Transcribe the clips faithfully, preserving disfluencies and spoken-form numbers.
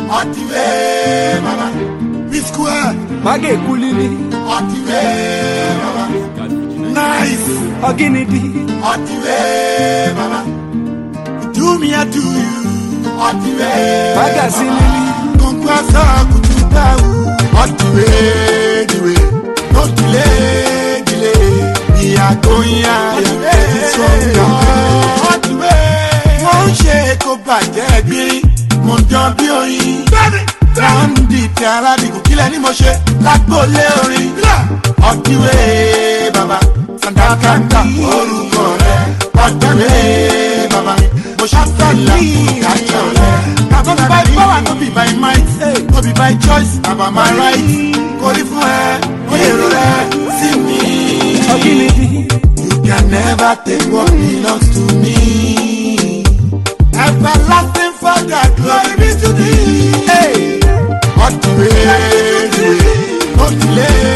Otiwe, mama. Biscuit. Mage kulili. Otiwe, mama. Nice. Oginidi. Otiwe, mama. Do me, I do you. Otiwe. Magazinili. Konkwasa kutuba u. Otiwe, diwe. No delay, delay. We are going out. It's stronger. Otiwe. Won't shake up by the mon Dieu biori. Randi tiara digu kile ni moshe. Lakbole ori. Otiwe, baba. Sanda kanta oruko re. Otiwe, baba. Moshafala kachole. No be by power, no be by might, no be by choice, about my right. Qualify, see me. You can never take what belongs to me. Everlasting Father, glory be to thee. Hey, what the way, what the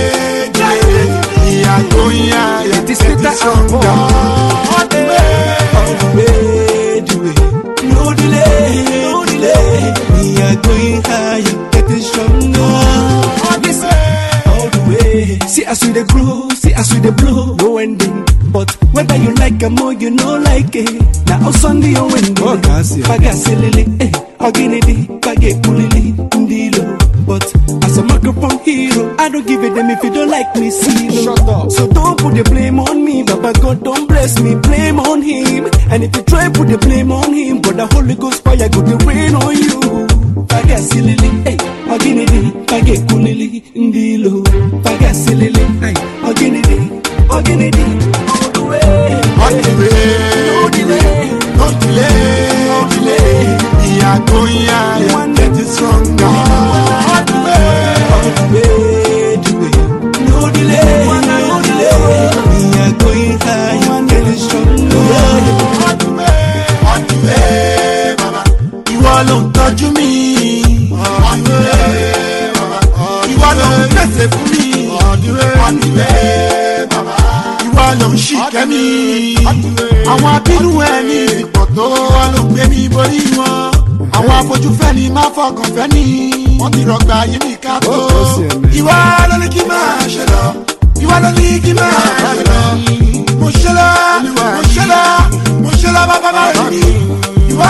way, we are going out. It is better and more. What the way, what the way, the way. No delay, no delay. We are going higher, getting stronger. Listen, all the way. See us with the grow, see us with the blow, no ending. But whether you like a more, you know like it. Now Sunday on window, Pagasilili, eh, Oginidi, Pagay Pulili, Ndilo. But as a microphone hero, I don't give it them if you don't like me, see. Shut up. So don't put the blame on me, Baba God don't bless me, blame on him. And if you try put the blame on him, but the Holy Ghost fire got the rain on you. Pagasilili, eh, Oginidi, Pagay Pulili, Ndilo. Pagasilili, eh, Oginidi, Oginidi. What the way, no delay, no delay, no delay. We are going higher, getting stronger. What the way, what the way, the way. No delay, no delay. We are going higher, getting stronger. What the way, what the way, Baba. You all don't touch me. What the way, Baba. You all don't mess for me. What the way, what the way, Baba. Ló ń ṣìkẹ́ mi. Àwọn abínú ẹni ìpọ̀ tó wọ́n ló gbé mi borí wọn. Àwọn afojúfẹ́ ni máa fọkàn fẹ́ ni. Wọ́n ti rọgbà yí mi ká tó. Ìwà ló ní kí máa ṣe lọ. Ìwà ló ní kí máa ṣe lọ. Mo ṣe lọ, mo ṣe lọ, mo ṣe lọ bá bàbá rẹ̀ mi. Ìwà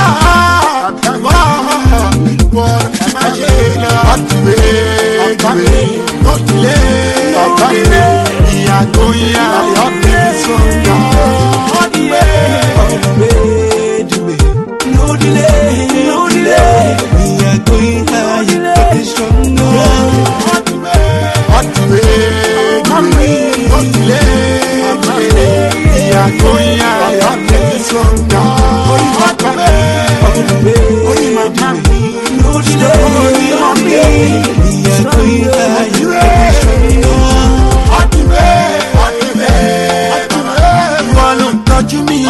ìwà ìwọ ẹ máa ṣe lọ. Ọ̀túnwé ọ̀túnwé lọ́túnlé lọ́túnlé. Ìyá tó yá ọ̀tún. All the way, all the way, the way. No delay, no delay. We are going higher, getting stronger. All the way, all the way, the way. No delay, no delay. We are going higher, getting stronger. All the way, all the way, my mommy. No delay, no delay. We are going higher, getting stronger. All the way, all the way. Touch me.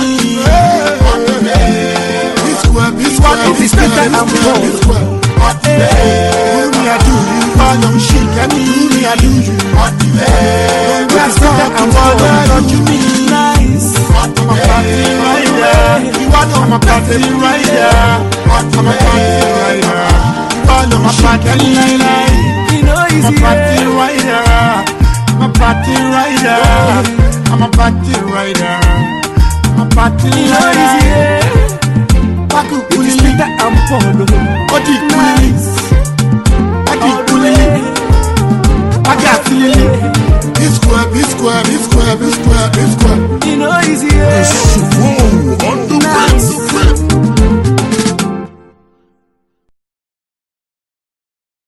This square, this one, this square, this square, this square. What the way? Do me, I do you. I don't shake me. Do me, I do you. What the way? That's not I'm gonna touch me. Nice. What I'm a party rider. You want I'm a party rider. What I'm a party rider. You want I'm a party rider. You know easy. I'm a party rider. I'm a party rider. I'm a party rider. Party rider, Paku Kuli, Peter and Polo, Odi Kuli, Adi Kuli, Agati, this square, this square, this square, this square, this square. You know easy.